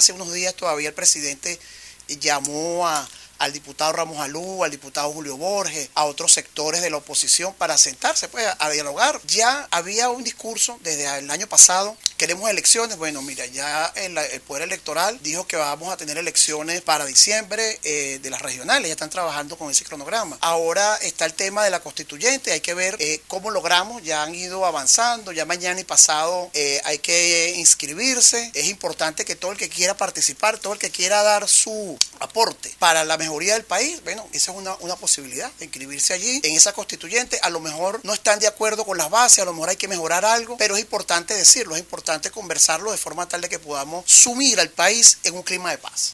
hace unos días todavía el presidente llamó al diputado Ramos Alú, al diputado Julio Borges, a otros sectores de la oposición para sentarse pues, a dialogar. Ya había un discurso desde el año pasado, queremos elecciones. Bueno, mira, ya el Poder Electoral dijo que vamos a tener elecciones para diciembre de las regionales, ya están trabajando con ese cronograma. Ahora está el tema de la constituyente, hay que ver cómo logramos, ya han ido avanzando, ya mañana y pasado hay que inscribirse. Es importante que todo el que quiera participar, todo el que quiera dar su aporte para la mejoría del país, bueno, esa es una posibilidad, inscribirse allí en esa constituyente. A lo mejor no están de acuerdo con las bases, a lo mejor hay que mejorar algo, pero es importante decirlo, es importante conversarlo de forma tal de que podamos sumir al país en un clima de paz.